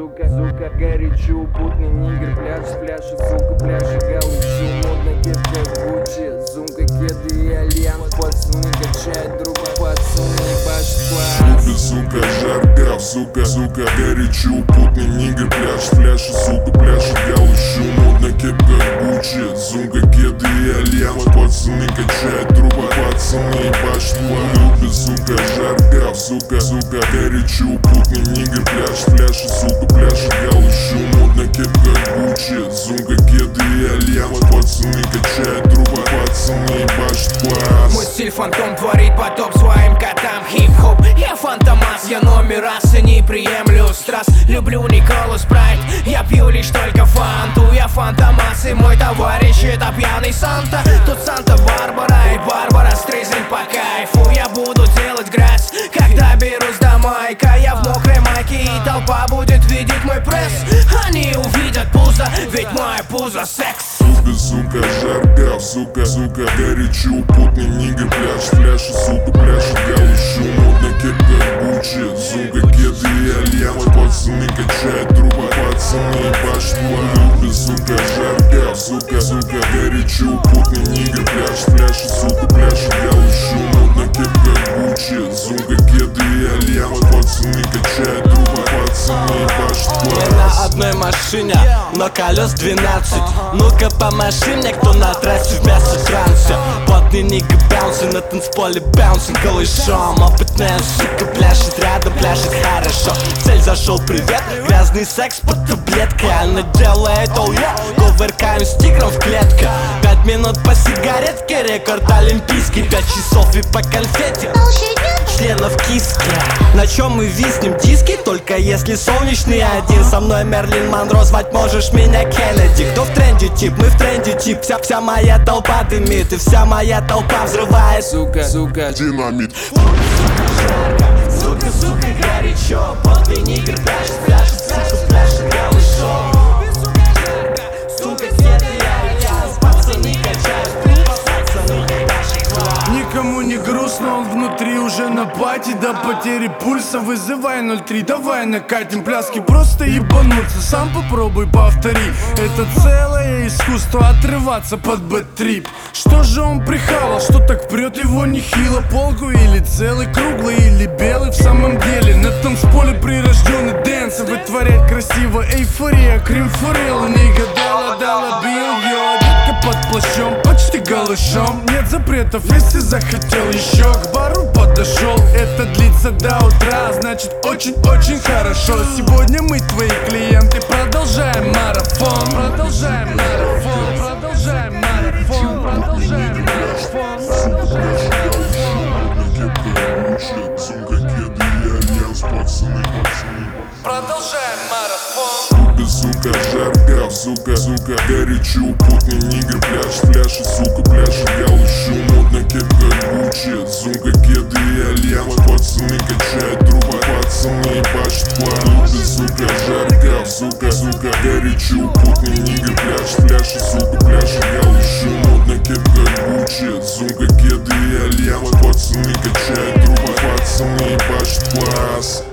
сука, горячо, путный нигер, пляшет, сука, пляшет, галущу, модно кепка Гуччи, сумка, кеды и альянс, пацаны качают друга, пацаны ебашут класс. Сука, жарко, сука, горячо, путный нигер, пляшет, сука, пляшет, галущу, модно кепка Гуччи, сумка, кеды и альянс, пацаны качают друга, пацаны ебашут класс. Сука, жарко, сука, горячо, путный нигер, пляшет, сука, пляшет, галущу, модно кепка Гуччи, сумка, кеды и альянс, пацаны качают друга, пацаны ебашут класс. Мой стиль фантом творит потоп своим котам. Хип-хоп, я фантомас, я номер раз и не приемлю страз. Люблю Николу Спрайт, я пью лишь только фанту. Я фантомас и мой товарищ это пьяный Санта. Тут Санта-Барбара и Барбара Стрейзенд по кайфу. Я буду делать грязь, когда берусь до майка. Я в мокрой майке и толпа будет видеть мой пресс. Они увидят пузо, ведь мое пузо секс. Сука, жарко, сука, горячо, путный нигер, пляшет, сука, пляшет, галущу, модно кепка Гуччи, сумка, кеды и альянс, пацаны качают друга, пацаны ебашут класс. Сука, жарко, сука, горячо, путный нигер, пляшет, сука, пляшет, галущу, модно кепка Гуччи, сумка, кеды и альянс, пацаны качают друга, пацаны ебашут класс. Мы на одной машине, но колес 12. Ну-ка помаши мне, кто на трассе в мясо трансе. Потный нигга баунсы на танцполе баунсинг голышом. Опытная сука пляшет рядом, пляшет хорошо. Цель зашел, привет, грязный секс под таблеткой. Она делает кувыркаем с тигром в клетке. 5 минут по сигаретке, рекорд олимпийский. 5 часов и по конфете, членов киски. На чем мы виснем диски? Только если солнечный один. Со мной Мерлин Монро, звать можешь меня Кеннеди. Кто в тренде тип? Мы в тренде тип. Вся моя толпа дымит и вся моя толпа взрывает. Сука, Динамит. Сука, горячо, потный нигер пляшет, сука, пляшет голышом. Сука, кеды и альянс, пацаны качают, пацаны ебашут класс. Никому не грустно, он внутри уже на пати. До потери пульса вызывай 0,3. Давай накатим пляски, просто ебануться. Сам попробуй повтори. Это целое искусство отрываться под бэт-трип. Что же он прихавал, что так прет его нехило? Полку или целый, круглый или белый? В самом деле на танцполе прирожденный дэнс. Вытворять красиво, эйфория, крем-форел. Нига дала бил, детка под плащом, почти голышом. Нет запретов, если захотел еще к бару подошел. Это длится до утра, значит очень-очень хорошо. Сегодня мы твои клиенты, продолжаем марафон. Продолжаем марафон, продолжаем марафон, продолжаем марафон, продолжаем марафон. Сука, жарко, сука, горячо, путный нигер, пляшет, сука, пляшет, галущу, модно кепка Гуччи, сумка, кеды и альянс, пацаны качают друга, пацаны ебашут класс. Сука, жарко, сука, горячо, путный нигер, пляшет, сука, пляшет, галущу, модно кепка Гуччи, сумка, кеды и альянс, пацаны качают друга, пацаны ебашут класс.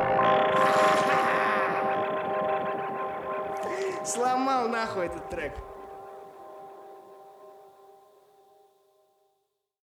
сломал нахуй этот трек.